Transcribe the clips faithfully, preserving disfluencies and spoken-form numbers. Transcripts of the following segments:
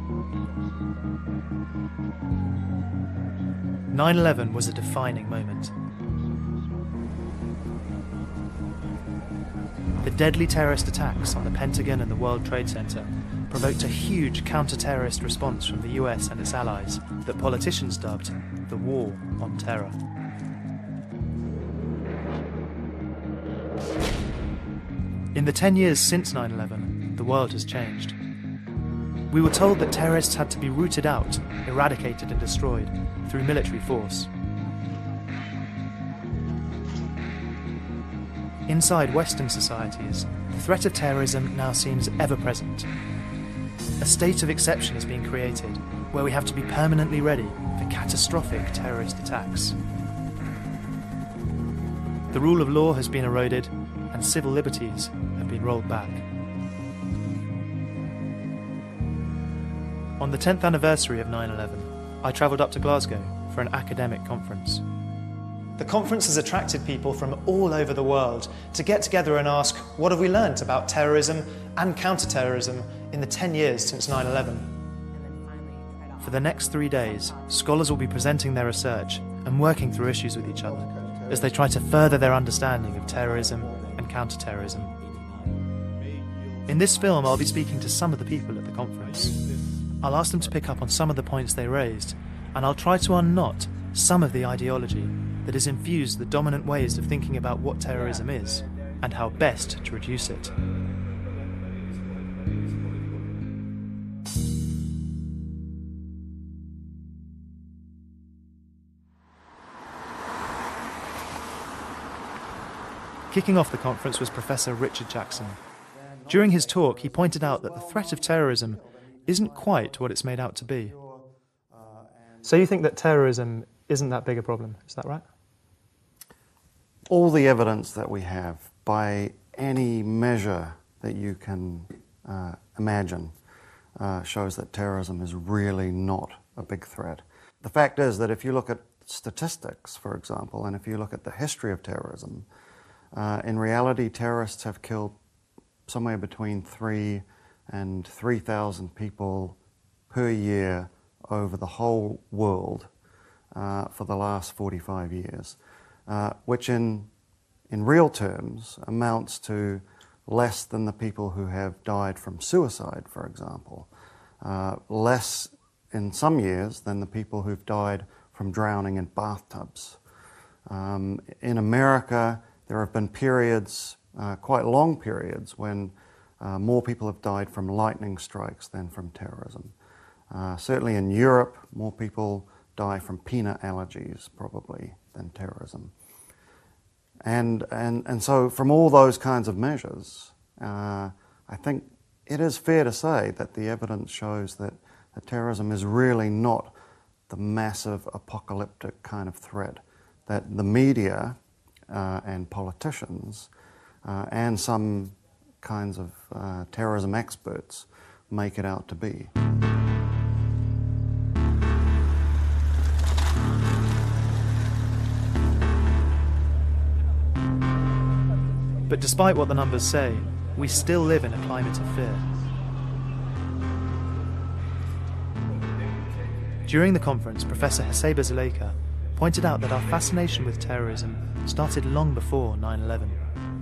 nine eleven was a defining moment. The deadly terrorist attacks on the Pentagon and the World Trade Center provoked a huge counter-terrorist response from the U S and its allies that politicians dubbed the War on Terror. In the ten years since nine eleven, the world has changed. We were told that terrorists had to be rooted out, eradicated and destroyed through military force. Inside Western societies, the threat of terrorism now seems ever-present. A state of exception is being created, where we have to be permanently ready for catastrophic terrorist attacks. The rule of law has been eroded, and civil liberties have been rolled back. On the tenth anniversary of nine eleven, I travelled up to Glasgow for an academic conference. The conference has attracted people from all over the world to get together and ask, what have we learnt about terrorism and counter-terrorism in the ten years since nine eleven? For the next three days, scholars will be presenting their research and working through issues with each other as they try to further their understanding of terrorism and counter-terrorism. In this film, I'll be speaking to some of the people at the conference. I'll ask them to pick up on some of the points they raised, and I'll try to unknot some of the ideology that has infused the dominant ways of thinking about what terrorism is and how best to reduce it. Kicking off the conference was Professor Richard Jackson. During his talk, he pointed out that the threat of terrorism isn't quite what it's made out to be. So you think that terrorism isn't that big a problem, is that right? All the evidence that we have, by any measure that you can uh, imagine, uh, shows that terrorism is really not a big threat. The fact is that if you look at statistics, for example, and if you look at the history of terrorism, uh, in reality terrorists have killed somewhere between three and three thousand people per year over the whole world uh, for the last forty-five years. Uh, which in, in real terms amounts to less than the people who have died from suicide, for example. Uh, less in some years than the people who've died from drowning in bathtubs. Um, in America, there have been periods, uh, quite long periods, when uh, more people have died from lightning strikes than from terrorism. Uh, certainly in Europe, more people die from peanut allergies, probably, than terrorism. And, and, and so from all those kinds of measures, uh, I think it is fair to say that the evidence shows that, that terrorism is really not the massive apocalyptic kind of threat that the media uh, and politicians uh, and some kinds of uh, terrorism experts make it out to be. But despite what the numbers say, we still live in a climate of fear. During the conference, Professor Haseba Zuleika pointed out that our fascination with terrorism started long before nine eleven.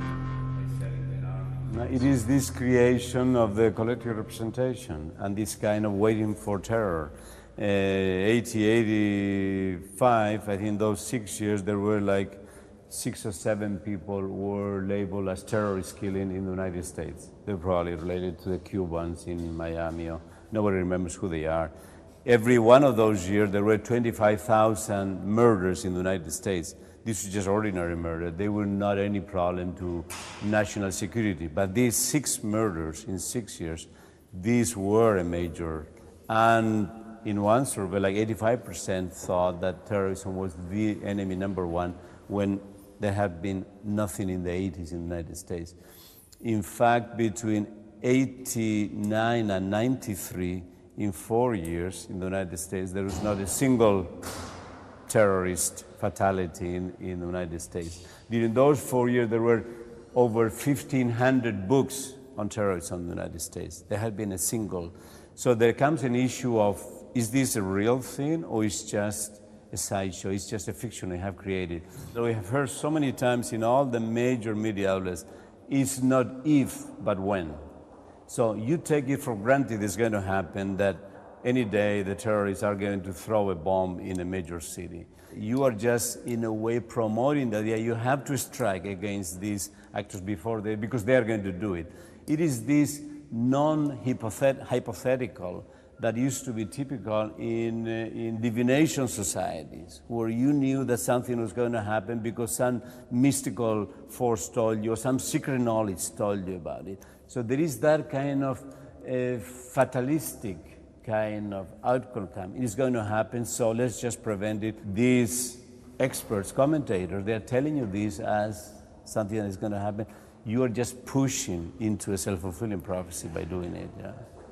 It is this creation of the collective representation and this kind of waiting for terror. Uh, eighty, eighty-five, I think those six years there were like six or seven people were labeled as terrorist killing in the United States. They're probably related to the Cubans in Miami. Or nobody remembers who they are. Every one of those years, there were twenty-five thousand murders in the United States. This is just ordinary murder. They were not any problem to national security. But these six murders in six years, these were a major. And in one survey, like eighty-five percent thought that terrorism was the enemy number one, when there had been nothing in the eighties in the United States. In fact, between eighty-nine and ninety-three, in four years in the United States, there was not a single terrorist fatality in, in the United States. During those four years, there were over fifteen hundred books on terrorism in the United States. There had been a single So there comes an issue of, is this a real thing or is just a sideshow, it's just a fiction we have created? So we have heard so many times in all the major media outlets, it's not if, but when. So you take it for granted it's going to happen that any day the terrorists are going to throw a bomb in a major city. You are just, in a way, promoting the idea you have to strike against these actors before they, because they are going to do it. It is this non-hypothetical that used to be typical in, uh, in divination societies, where you knew that something was going to happen because some mystical force told you, or some secret knowledge told you about it. So there is that kind of uh, fatalistic kind of outcome. It is going to happen, so let's just prevent it. These experts, commentators, they're telling you this as something that is going to happen. You are just pushing into a self-fulfilling prophecy by doing it. Yeah.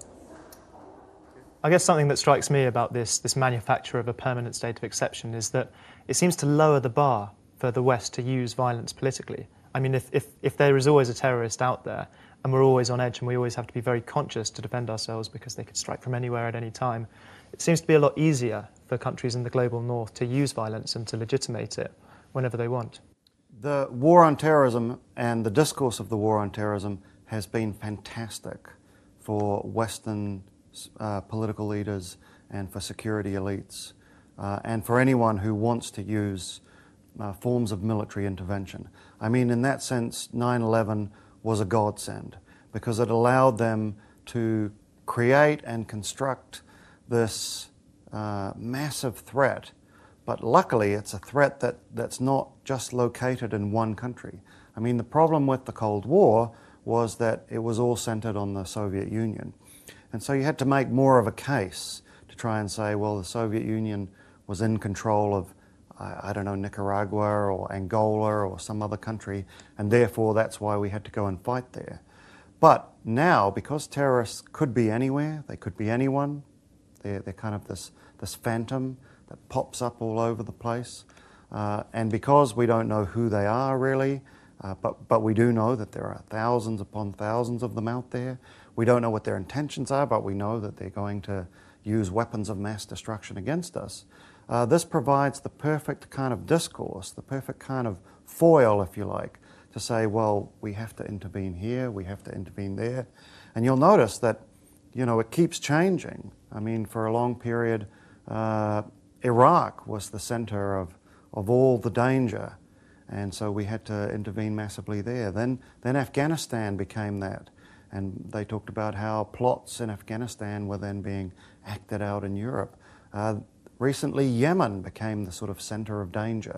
I guess something that strikes me about this, this manufacture of a permanent state of exception is that it seems to lower the bar for the West to use violence politically. I mean, if, if, if there is always a terrorist out there and we're always on edge and we always have to be very conscious to defend ourselves because they could strike from anywhere at any time, it seems to be a lot easier for countries in the global north to use violence and to legitimate it whenever they want. The war on terrorism and the discourse of the war on terrorism has been fantastic for Western uh, political leaders and for security elites uh, and for anyone who wants to use uh, forms of military intervention. I mean, in that sense, nine eleven was a godsend because it allowed them to create and construct this uh, massive threat. But luckily, it's a threat that, that's not just located in one country. I mean, the problem with the Cold War was that it was all centered on the Soviet Union. And so you had to make more of a case to try and say, well, the Soviet Union was in control of, I, I don't know, Nicaragua or Angola or some other country, and therefore that's why we had to go and fight there. But now, because terrorists could be anywhere, they could be anyone, they're, they're kind of this, this phantom that pops up all over the place. Uh, and because we don't know who they are really, uh, but, but we do know that there are thousands upon thousands of them out there. We don't know what their intentions are, but we know that they're going to use weapons of mass destruction against us. Uh, this provides the perfect kind of discourse, the perfect kind of foil, if you like, to say, well, we have to intervene here, we have to intervene there. And you'll notice that, you know, it keeps changing. I mean, for a long period, uh, Iraq was the center of, of all the danger, and so we had to intervene massively there. Then, then Afghanistan became that, and they talked about how plots in Afghanistan were then being acted out in Europe. Uh, recently, Yemen became the sort of center of danger.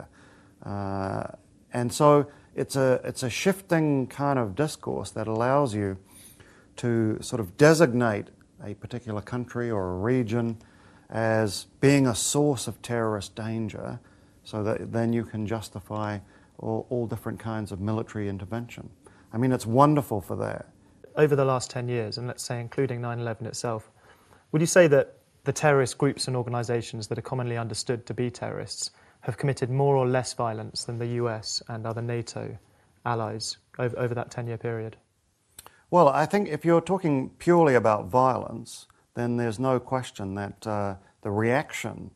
Uh, and so it's a, it's a shifting kind of discourse that allows you to sort of designate a particular country or a region as being a source of terrorist danger, so that then you can justify all, all different kinds of military intervention. I mean, it's wonderful for that. Over the last ten years, and let's say including nine eleven itself, would you say that the terrorist groups and organisations that are commonly understood to be terrorists have committed more or less violence than the U S and other NATO allies over, over that ten-year period? Well, I think if you're talking purely about violence, then there's no question that uh, the reaction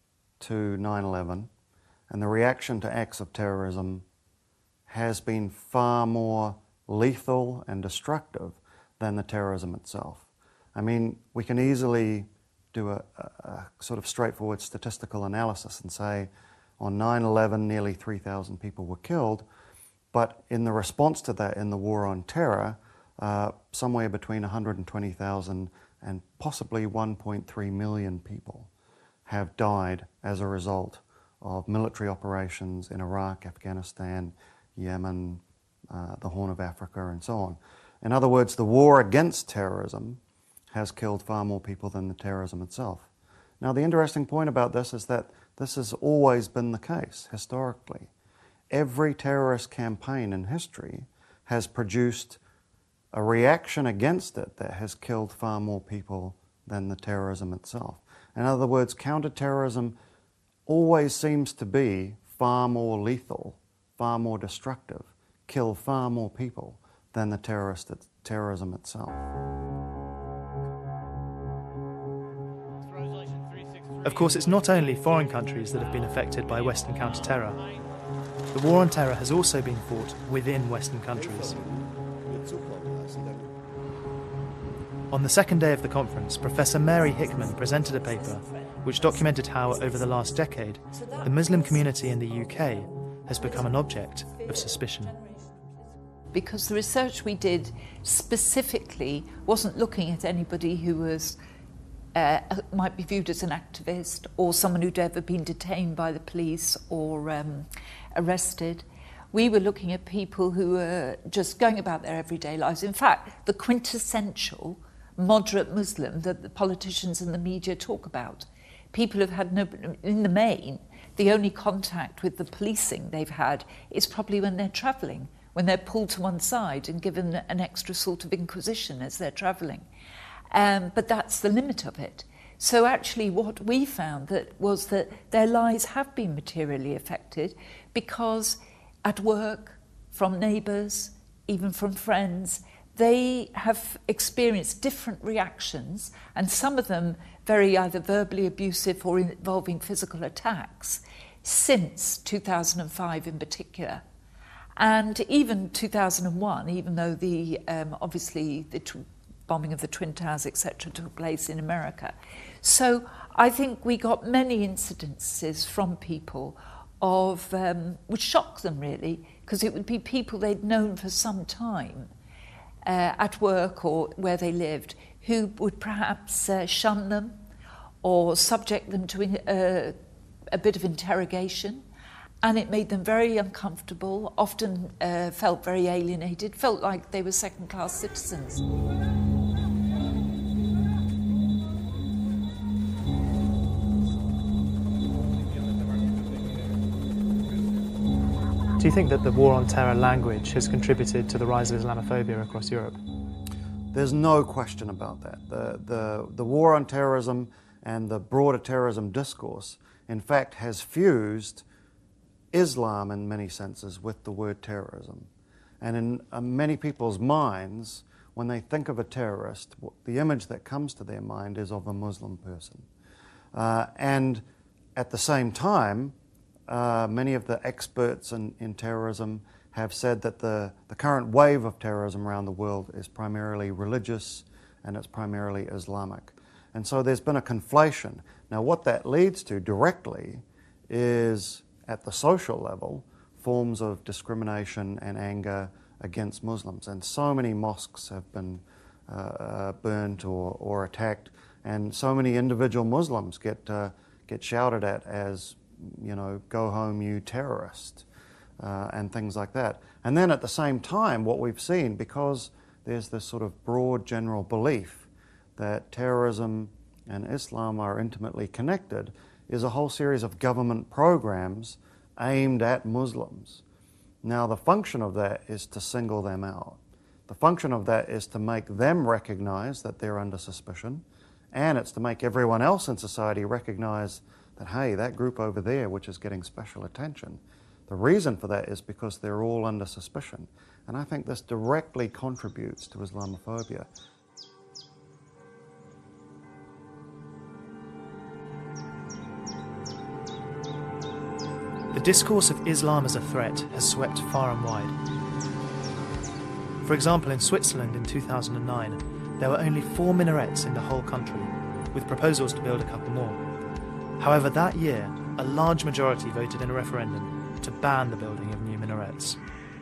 to nine eleven and the reaction to acts of terrorism has been far more lethal and destructive than the terrorism itself. I mean, we can easily do a, a, a sort of straightforward statistical analysis and say on nine eleven nearly three thousand people were killed, but in the response to that, in the war on terror, uh, somewhere between one hundred twenty thousand and possibly one point three million people have died as a result of military operations in Iraq, Afghanistan, Yemen, uh, the Horn of Africa, and so on. In other words, the war against terrorism has killed far more people than the terrorism itself. Now, the interesting point about this is that this has always been the case, historically. Every terrorist campaign in history has produced a reaction against it that has killed far more people than the terrorism itself. In other words, counterterrorism always seems to be far more lethal, far more destructive, kill far more people than the terrorist terrorism itself. Of course, it's not only foreign countries that have been affected by Western counter-terror. The war on terror has also been fought within Western countries. On the second day of the conference, Professor Mary Hickman presented a paper which documented how, over the last decade, the Muslim community in the U K has become an object of suspicion. Because the research we did specifically wasn't looking at anybody who was uh, might be viewed as an activist or someone who'd ever been detained by the police or um, arrested. We were looking at people who were just going about their everyday lives. In fact, the quintessential moderate Muslim that the politicians and the media talk about. People have had no, in the main, the only contact with the policing they've had is probably when they're travelling, when they're pulled to one side and given an extra sort of inquisition as they're travelling. Um, but that's the limit of it. So actually what we found that was that their lives have been materially affected because at work, from neighbours, even from friends, they have experienced different reactions, and some of them very either verbally abusive or involving physical attacks, since two thousand five in particular. And even two thousand one, even though the um, obviously the t- bombing of the Twin Towers, et cetera, took place in America. So I think we got many incidences from people of um, which shocked them really, because it would be people they'd known for some time uh, at work or where they lived, who would perhaps uh, shun them or subject them to uh, a bit of interrogation. And it made them very uncomfortable, often uh, felt very alienated, felt like they were second-class citizens. Do you think that the war on terror language has contributed to the rise of Islamophobia across Europe? There's no question about that. The, the, the war on terrorism and the broader terrorism discourse, in fact, has fused Islam in many senses with the word terrorism. And in uh, many people's minds, when they think of a terrorist, the image that comes to their mind is of a Muslim person. Uh, and at the same time, uh, many of the experts in, in terrorism have said that the, the current wave of terrorism around the world is primarily religious and it's primarily Islamic. And so there's been a conflation. Now what that leads to directly is, at the social level, forms of discrimination and anger against Muslims. And so many mosques have been uh, uh, burnt or, or attacked, and so many individual Muslims get, uh, get shouted at as, you know, go home you terrorist, uh, and things like that. And then at the same time, what we've seen, because there's this sort of broad general belief that terrorism and Islam are intimately connected, is a whole series of government programs aimed at Muslims. Now the function of that is to single them out. The function of that is to make them recognize that they're under suspicion, and it's to make everyone else in society recognize that, hey, that group over there which is getting special attention, the reason for that is because they're all under suspicion. And I think this directly contributes to Islamophobia. The discourse of Islam as a threat has swept far and wide. For example, in Switzerland in two thousand nine, there were only four minarets in the whole country, with proposals to build a couple more. However, that year, a large majority voted in a referendum to ban the building of new minarets.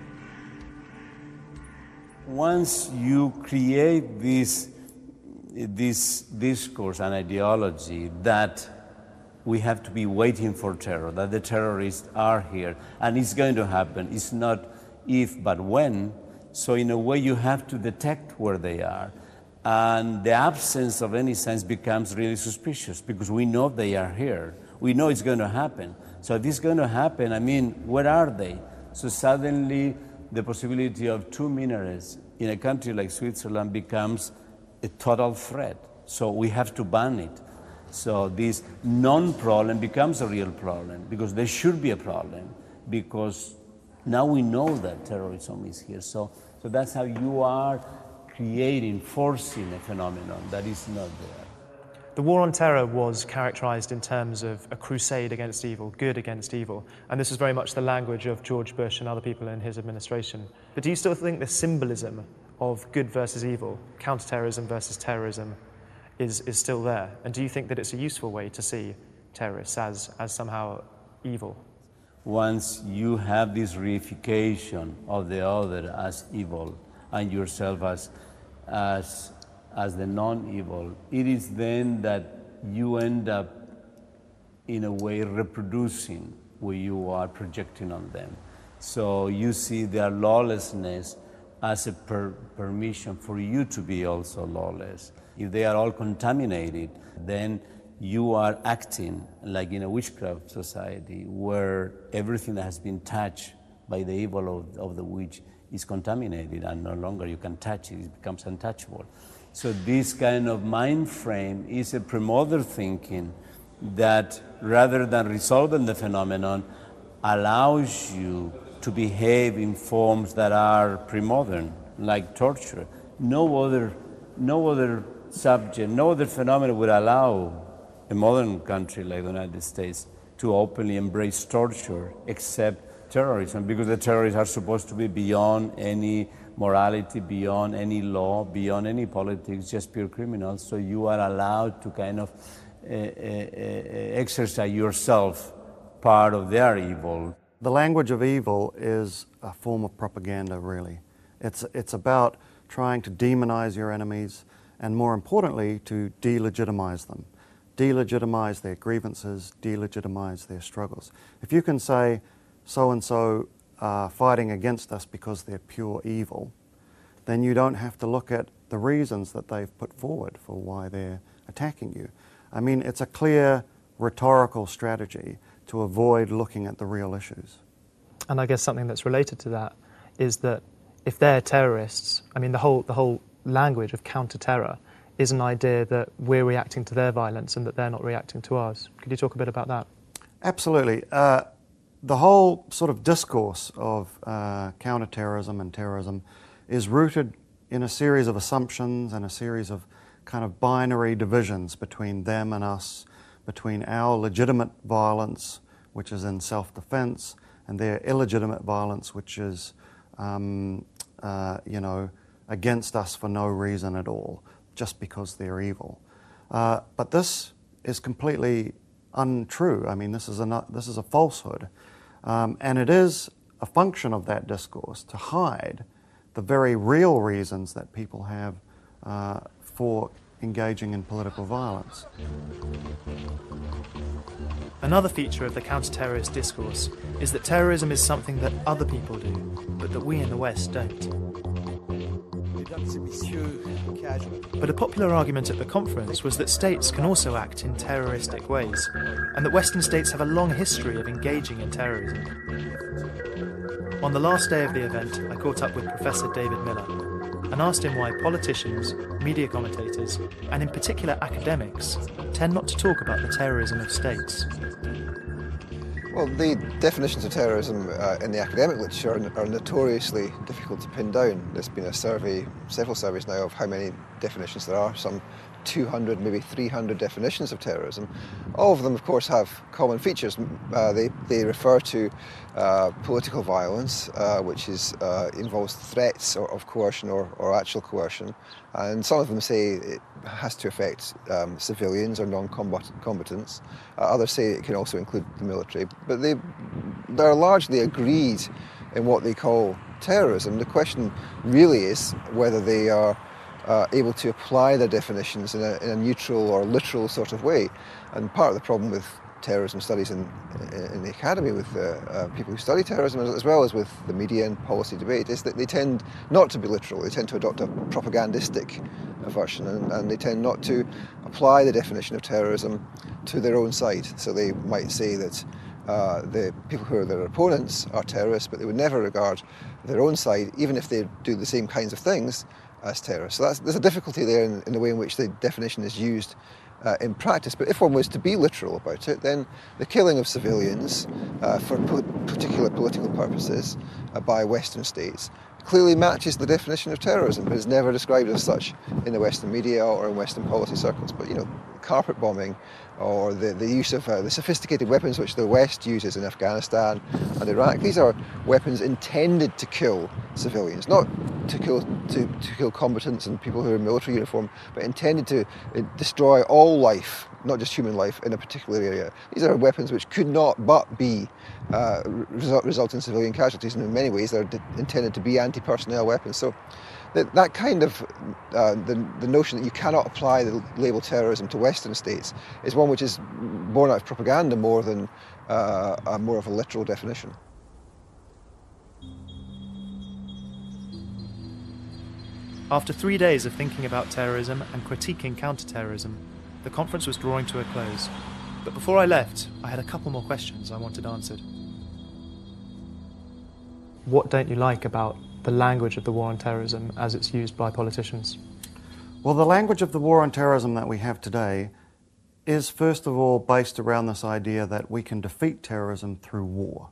Once you create this, this discourse and ideology that we have to be waiting for terror, that the terrorists are here, and it's going to happen. It's not if, but when. So in a way, you have to detect where they are. And the absence of any sense becomes really suspicious, because we know they are here. We know it's going to happen. So if it's going to happen, I mean, where are they? So suddenly, the possibility of two minarets in a country like Switzerland becomes a total threat. So we have to ban it. So this non-problem becomes a real problem, because there should be a problem, because now we know that terrorism is here. So, so that's how you are creating, forcing a phenomenon that is not there. The war on terror was characterised in terms of a crusade against evil, good against evil, and this was very much the language of George Bush and other people in his administration. But do you still think the symbolism of good versus evil, counter-terrorism versus terrorism, is, is still there? And do you think that it's a useful way to see terrorists as, as somehow evil? Once you have this reification of the other as evil and yourself as, as as the non-evil, it is then that you end up, in a way, reproducing what you are projecting on them. So you see their lawlessness as a per permission for you to be also lawless. If they are all contaminated, then you are acting like in a witchcraft society where everything that has been touched by the evil of, of the witch is contaminated and no longer you can touch it, it becomes untouchable. So this kind of mind frame is a pre-modern thinking that, rather than resolving the phenomenon, allows you to behave in forms that are pre-modern, like torture. No other, no other subject, no other phenomenon would allow a modern country like the United States to openly embrace torture except terrorism, because the terrorists are supposed to be beyond any morality, beyond any law, beyond any politics, just pure criminals. So you are allowed to kind of uh, uh, uh, exercise yourself part of their evil. The language of evil is a form of propaganda, really. It's, it's about trying to demonize your enemies and, more importantly, to delegitimize them. Delegitimize their grievances, delegitimize their struggles. If you can say, so-and-so are fighting against us because they're pure evil, then you don't have to look at the reasons that they've put forward for why they're attacking you. I mean, it's a clear rhetorical strategy to avoid looking at the real issues. And I guess something that's related to that is that if they're terrorists, I mean, the whole, the whole language of counter-terror is an idea that we're reacting to their violence and that they're not reacting to ours. Could you talk a bit about that? Absolutely. Uh, The whole sort of discourse of uh, counterterrorism and terrorism is rooted in a series of assumptions and a series of kind of binary divisions between them and us, between our legitimate violence, which is in self-defense, and their illegitimate violence, which is, um, uh, you know, against us for no reason at all, just because they're evil. Uh, but this is completely untrue. I mean, this is a, this is a falsehood. Um, and it is a function of that discourse to hide the very real reasons that people have uh, for engaging in political violence. Another feature of the counter-terrorist discourse is that terrorism is something that other people do, but that we in the West don't. But a popular argument at the conference was that states can also act in terroristic ways, and that Western states have a long history of engaging in terrorism. On the last day of the event, I caught up with Professor David Miller and asked him why politicians, media commentators, and in particular academics, tend not to talk about the terrorism of states. Well, the definitions of terrorism uh, in the academic literature are, are notoriously difficult to pin down. There's been a survey, several surveys now, of how many definitions there are, some two hundred, maybe three hundred definitions of terrorism. All of them, of course, have common features. Uh, they, they refer to uh, political violence, uh, which is, uh, involves threats or, of coercion or, or actual coercion. And some of them say it has to affect um, civilians or non-combatants. Uh, others say it can also include the military. But they, they're largely agreed in what they call terrorism. The question really is whether they are Uh, able to apply their definitions in a, in a neutral or literal sort of way. And part of the problem with terrorism studies in, in the academy, with uh, uh, people who study terrorism, as well as with the media and policy debate, is that they tend not to be literal. They tend to adopt a propagandistic version, and, and they tend not to apply the definition of terrorism to their own side. So they might say that uh, the people who are their opponents are terrorists, but they would never regard their own side, even if they do the same kinds of things, as terrorists. So that's, there's a difficulty there in, in the way in which the definition is used uh, in practice. But if one was to be literal about it, then the killing of civilians uh, for po particular political purposes uh, by Western states clearly matches the definition of terrorism, but is never described as such in the Western media or in Western policy circles. But, you know, carpet bombing or the, the use of uh, the sophisticated weapons which the West uses in Afghanistan and Iraq, these are weapons intended to kill civilians, not to kill, to, to kill combatants and people who are in military uniform, but intended to uh, destroy all life, not just human life, in a particular area. These are weapons which could not but be uh, result, result in civilian casualties, and in many ways they're intended to be anti-personnel weapons. So that, that kind of, uh, the, the notion that you cannot apply the label terrorism to Western states is one which is born out of propaganda more than uh, a more of a literal definition. After three days of thinking about terrorism and critiquing counter-terrorism, the conference was drawing to a close. But before I left, I had a couple more questions I wanted answered. What don't you like about the language of the war on terrorism as it's used by politicians? Well, the language of the war on terrorism that we have today is first of all based around this idea that we can defeat terrorism through war,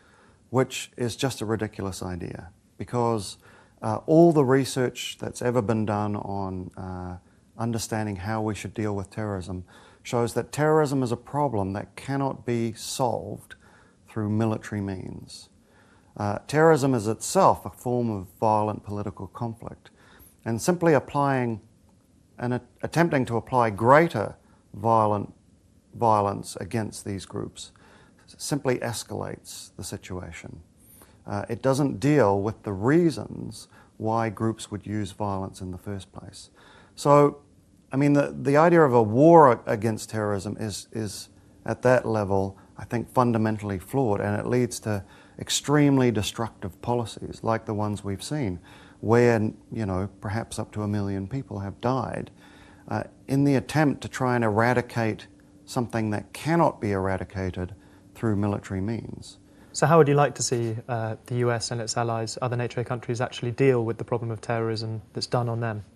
which is just a ridiculous idea, because uh, all the research that's ever been done on uh, understanding how we should deal with terrorism shows that terrorism is a problem that cannot be solved through military means. Uh, terrorism is itself a form of violent political conflict, and simply applying and attempting to apply greater violent violence against these groups simply escalates the situation. Uh, it doesn't deal with the reasons why groups would use violence in the first place. So, I mean, the, the idea of a war against terrorism is, is, at that level, I think, fundamentally flawed, and it leads to extremely destructive policies like the ones we've seen, where, you know, perhaps up to a million people have died uh, in the attempt to try and eradicate something that cannot be eradicated through military means. So how would you like to see uh, the U S and its allies, other NATO countries, actually deal with the problem of terrorism that's done on them?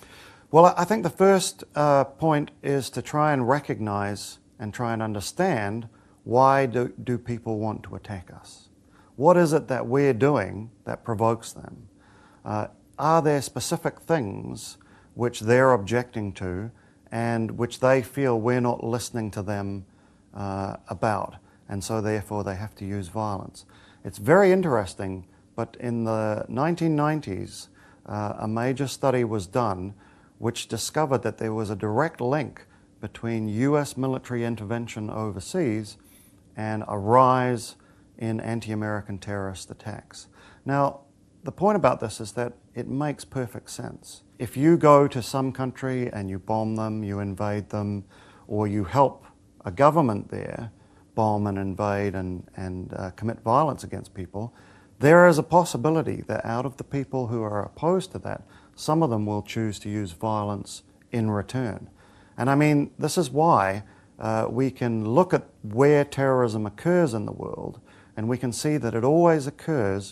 Well, I think the first uh, point is to try and recognize and try and understand why do, do people want to attack us? What is it that we're doing that provokes them? Uh, are there specific things which they're objecting to and which they feel we're not listening to them uh, about, and so therefore they have to use violence? It's very interesting, but in the nineteen nineties, uh, a major study was done which discovered that there was a direct link between U S military intervention overseas and a rise in anti-American terrorist attacks. Now, the point about this is that it makes perfect sense. If you go to some country and you bomb them, you invade them, or you help a government there bomb and invade and, and uh, commit violence against people, there is a possibility that out of the people who are opposed to that, some of them will choose to use violence in return. And I mean, this is why uh, we can look at where terrorism occurs in the world, and we can see that it always occurs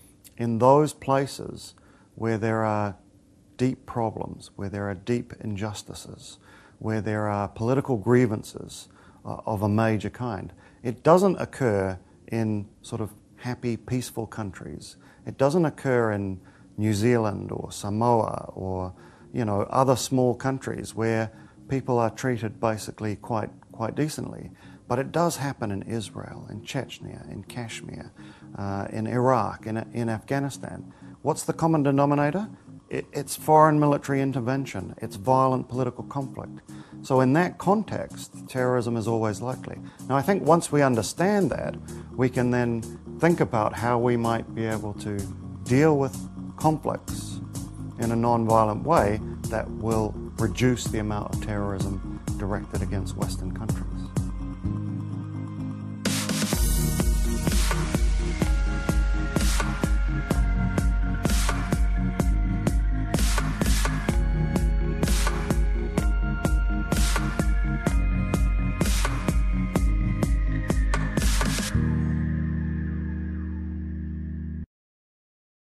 in those places where there are deep problems, where there are deep injustices, where there are political grievances uh, of a major kind. It doesn't occur in sort of happy, peaceful countries. It doesn't occur in New Zealand or Samoa or, you know, other small countries where people are treated basically quite, quite decently. But it does happen in Israel, in Chechnya, in Kashmir, uh, in Iraq, in, in Afghanistan. What's the common denominator? It, it's foreign military intervention. It's violent political conflict. So in that context, terrorism is always likely. Now, I think once we understand that, we can then think about how we might be able to deal with conflicts in a non-violent way that will reduce the amount of terrorism directed against Western countries.